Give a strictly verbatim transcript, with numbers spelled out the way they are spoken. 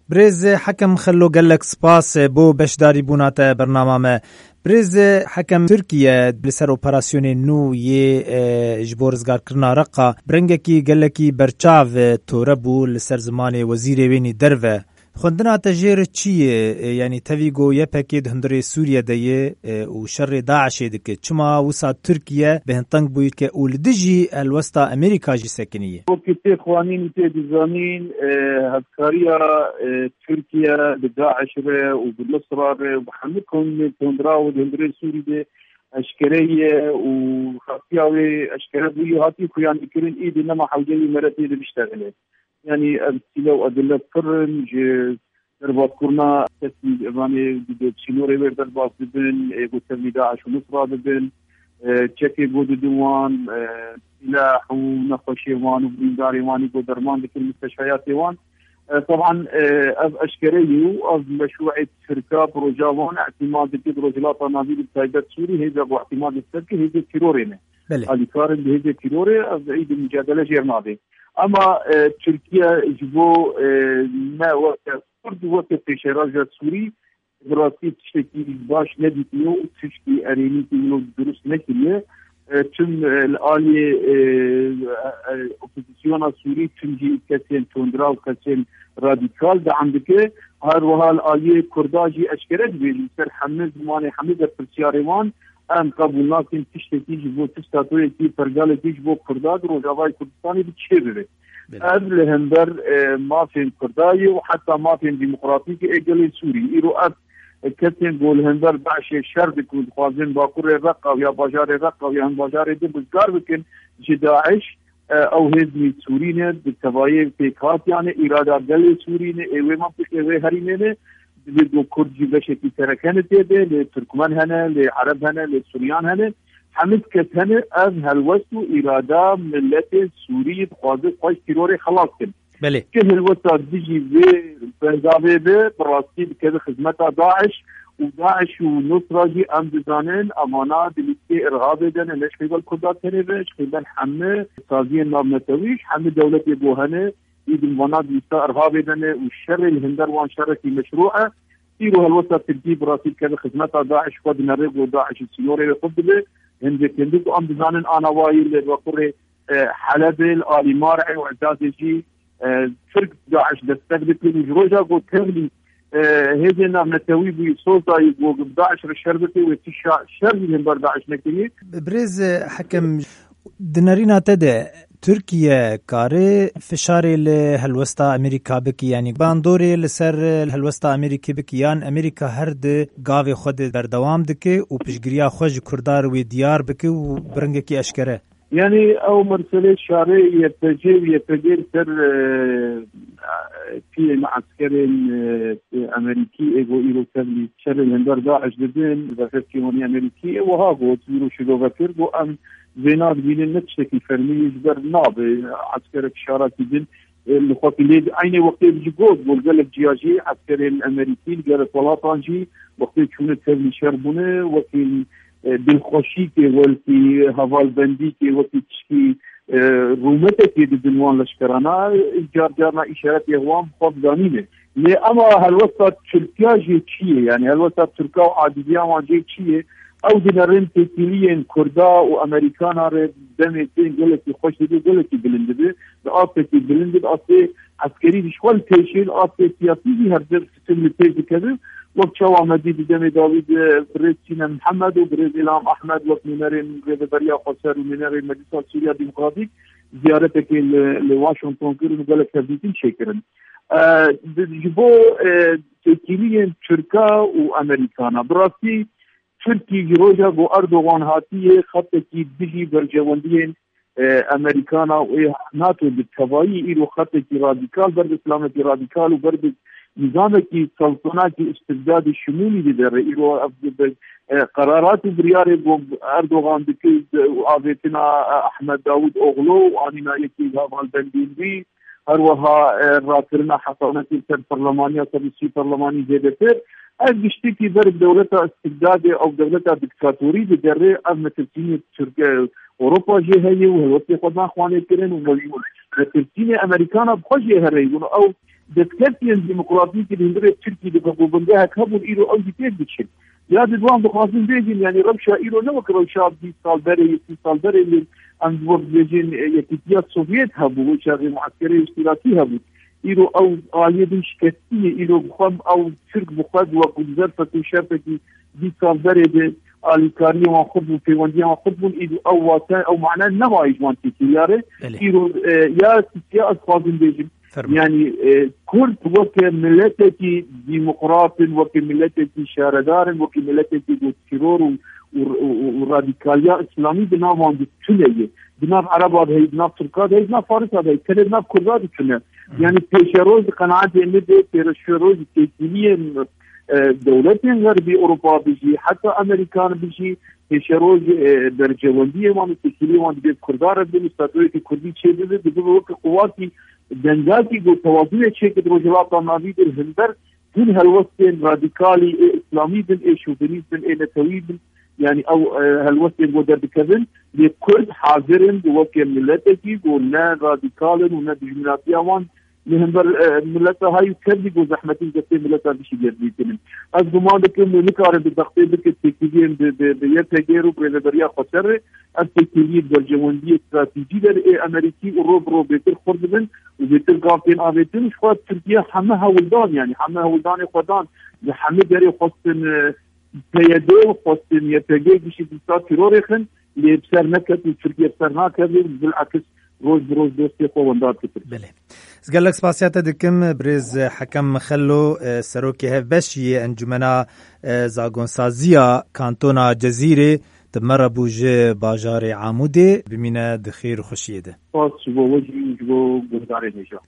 برز حكم خلو قالك سباس بو بشداري بوناتا برنامج برز حكم تركيا بلسر اوبراسيون نو ي جبورزگار کرنا رقا برنگکی قالكي برچاو توربو لسر زمان وزير ويني دروه خوندنا تجير چیه یعنی تاویگو یه پکید هندره سوریه دیه و شر داعش دکه چما وسا ترکیه به هنتنگ بوید که اولدجی الوسطا امریکا جی سکنیه وكتي خوانين تي دزانين هذكاريا تركيا بداعش وبالنصرة وبحملكم تندراو هندره سوري دي اشكريه وخاصياوي اشكريه هاتي كيان بكرين ايدي انما حوجي مرتي دي بيشتغل يعني امثله ادله قرن دربات كورنا تسمي يعني شنوري بير دربات بدن يقول داعش ونصرة بدن تشكي بود دوان سلاح ونقشيوان وبرينداري وان درمان بكل المستشفيات وان طبعا اشكريه از مشروع تركا بروجاوان اعتماد بروجلات نازل التايبات سوري هذا اعتماد التركي هذا تيرورينه اللي كارن هذا تيروري از عيد المجادله جيرنادي اما تركيا جبو ما وقت فرد وقت تشراجات سوري دراسي تشتكي باش نديتيو تشتكي اريني تيلو دروس نكيه تم الالي اوبوزيسيون سوري تنجي كاتين توندرا وكاتين راديكال ده عندك هر وها الالي كرداجي اشكرت بيسر حمد زماني حمد السياريوان ام قبول لكن تشتكي جبو تستاتوي تي فرقال جبو كرداد روجاواي كردستاني بتشيري قبل هندر ما في كرداي وحتى ما في ديمقراطيه اجل سوري ايرو اب كتن قول هندر بعش الشرب كود خوازن باكور الرقة ويا بجار الرقة ويا هم بجار دي بزقار بكن جداعش او هزمي سورينه بالتبايع فيكات يعني إرادة دل سورينه ايوه منطقة ايوه هرينه بدو كردجي بشكل تركان تيده لتركمان هنا لعرب هنا لسوريان هنا حمد كت هنا از هالوستو إرادة ملت سوري خوازن خوش تيروري خلاص كن بله كه الوسط بيجي بنزابه به براسي بكذا خدمتها داعش وداعش ونصرة جي ام بزانين امانات بلسي ارهاب دن ليش قبل كردات هنيش قبل حمه سازين نام نتويش حمه دولة بوهنه يد المناط بلسي ارهاب دن والشر الهندر وان شر في مشروعه يرو هالوسط تجيب براسي بكذا خدمتها داعش قد نريق وداعش السيوري يقبله هندك هندك ام بزانين انا وايل وقري حلب الالي مارعي وعزازي فرق داعش دستقبل من جروجا قو تغلي هذه نعم نتوي بصوتا يقو داعش رشربتي وتشا شر من بر داعش نكتي برز حكم دنارينا تدا تركيا كاري فشاري لهالوسطا امريكا بكي يعني باندوري لسر هالوسطا امريكا بكيان امريكا هرد قاوي خود بردوام دكي وبشجريا خوج كردار وديار بكي وبرنجكي اشكره يعني او مرسله شاري يتجيب يتجيب سر في معسكر امريكي ايجو ايرو تبلي شر الهندر داعش دبن بفكيوني امريكي وهاغو تيرو شلو بكر بو ام زينات بين نتشكي فرمي يجبر ناب عسكر اشارات دبن الخوكي لي عيني وقت الجود والقلب جياجي عسكر الامريكي قال طلاطانجي وقت شنو تبلي شربونه وكيل بالخوشي كي والتي هوال بندي كي والتي تشكي رومته كي دنوان لشكرانا جار جارنا اشارات يهوام خوب دانينه لي اما هالوسط تركيا جي تشيه يعني هالوسط تركيا وعاديا وجي تشيه او دينارين تيليين كردا وامريكانا ر دمتين قالتي خوش دي قالتي بلندبي اصتي بلندب اصتي عسكري شوال تيشيل اصتي سياسي هردر سن تيجي كذا وقت شو مديد دمي داوود بريد سينا محمد وبريد إلهام أحمد وقت منارين بريد بريا خسر ومنارين مجلس سوريا ديمقراطيك زيارتك لواشنطن كيرو قالك تبديتين شكرا جبو تركيا تركا وأمريكانا براسي تركي جروجا بو أردوغان هاتيه خطتي بيجي برجواندين أمريكانا وناتو بالتبايي إلو خطتي راديكال برد إسلامتي راديكال وبرد نظامك سلطنات استبداد الشمولي بدر إلو قرارات برياري أردوغان بكيز وآفيتنا أحمد داود أغلو وعنينا يكي هذا البندين بي هروها راترنا حصانة البرلمانية سبسي برلماني زيدتر أجشتكي بر دولة استبداد أو دولة دكتاتوري بدري أم تلتيني تركيا أوروبا جهة وهالوقت خدنا إخواني كرين ومليون تلتيني أمريكانا بخجي هريون أو دكتاتين ديمقراطية الهندرة تركي دكتور بندها كابون إيرو أو جتير بتشل يا دوام بخاصين بيجين يعني ربشة إيرو نوك ربشة دي سال بري دي سال بري اللي أنظر بيجين يكتيات سوفيت هبو وشاغي معسكري اشتراكي هبو إيرو أو آلية شكستية إيرو بخم أو ترك بخد وقدر فتو شرطة دي سال بري دي آليكارية وخطب وفيواندية وخطب إيرو أو واتان أو معناه نوع إجوان تكياري إيرو يا ستيا أصفادين بيجين يعني كرد وكي ملتكي ديمقراط وكي ملتكي شاردار وكي ملتكي تيرور وراديكالية إسلامي بناوان بتليه بناف عرب هذه بناف تركات هذه بناف فارس هذه كل بناف كردات كنا يعني بيشروز قناعات إنه بيشروز تكنية دولتين غربي أوروبا بيجي حتى أمريكان بيجي بيشروز برجواندية وان تكنية وان بيت كردار بالمستوى كردي شيء بده بده قواتي دنگاتی گو توازن چه که روجلات ناوی در هندر هن هالوستين راديكالي اسلامي بن ايش وبنيس بن ايه نتوي بن يعني او هالوستين گو در بكذن لكل حاضرين وكي ملتكي گو نا راديكالن ونا دجمناتيا وان لهندر ملتا هاي كردي گو زحمتين جسي ملتا بشي جرديتين از گمان دكم نكار بالدقتي بك التكتيجين بيتغيرو بريزدريا خسر التكتيجي برجواندي استراتيجي در امريكي وروب رو بيتر خردن وبيتر قافتين آبيتين شخوات تركيا حمها ولدان يعني حمها ولدان خدان لحمي داري خصن بيدو خصن يتغير بشي دستات تروريخن لبسر نكت وتركيا بسر ناكت بالعكس روز بروز دوستي خواندات كتر بله زگلک سپاسیات دکم برز حکم مخلو سروکی هفبشی انجمنا زاگونسازیا کانتونا جزیره تمر بوجه باجار عاموده بمینه دخیر خوشیده پاس شبو وجهی وجبو گرداره نشا